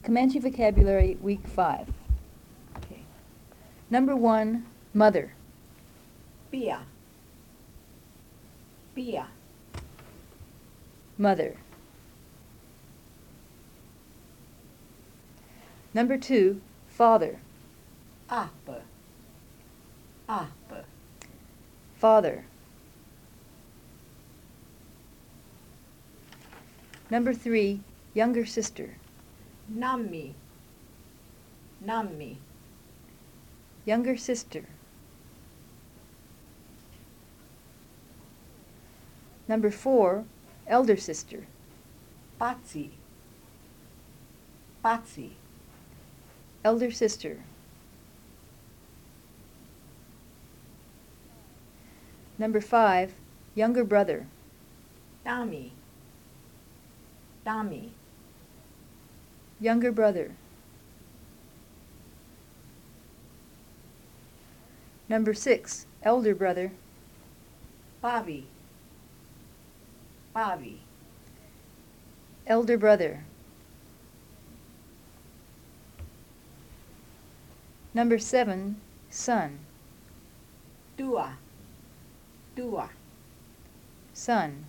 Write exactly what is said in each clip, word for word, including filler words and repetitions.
Comanche Vocabulary, Week five. Okay. Number one, mother. Pia. Pia. Mother. Number two, father. Apa. Apa. Father. Number three, younger sister. Nammi. Nammi. Younger sister. Number four, elder sister. Patsi. Patsi. Elder sister. Number five, younger brother. Dami. Dami. Younger brother. Number six, elder brother. Pavi. Pavi. Elder brother. Number seven, son. Tua. Tua. Son.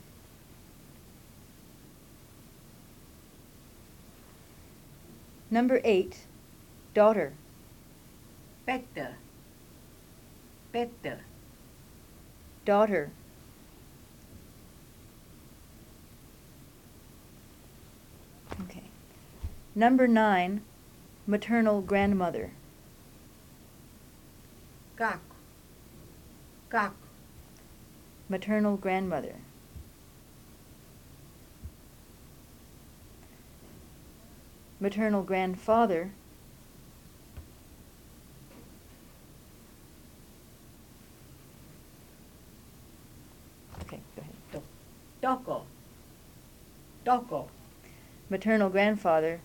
Number eight, daughter. Petta. Petta. Daughter. Okay. Number nine, maternal grandmother. Kaku. Kaku. Maternal grandmother. Maternal grandfather. Okay, go ahead. To- Toko. Toko. Maternal grandfather.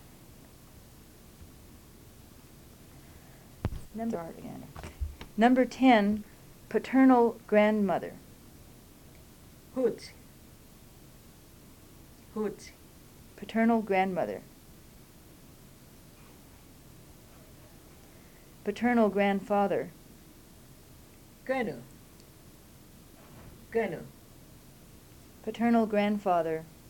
Number, start again. Number ten, paternal grandmother. Hut. Hut. Paternal grandmother. Paternal grandfather. Genu. Genu. Paternal grandfather.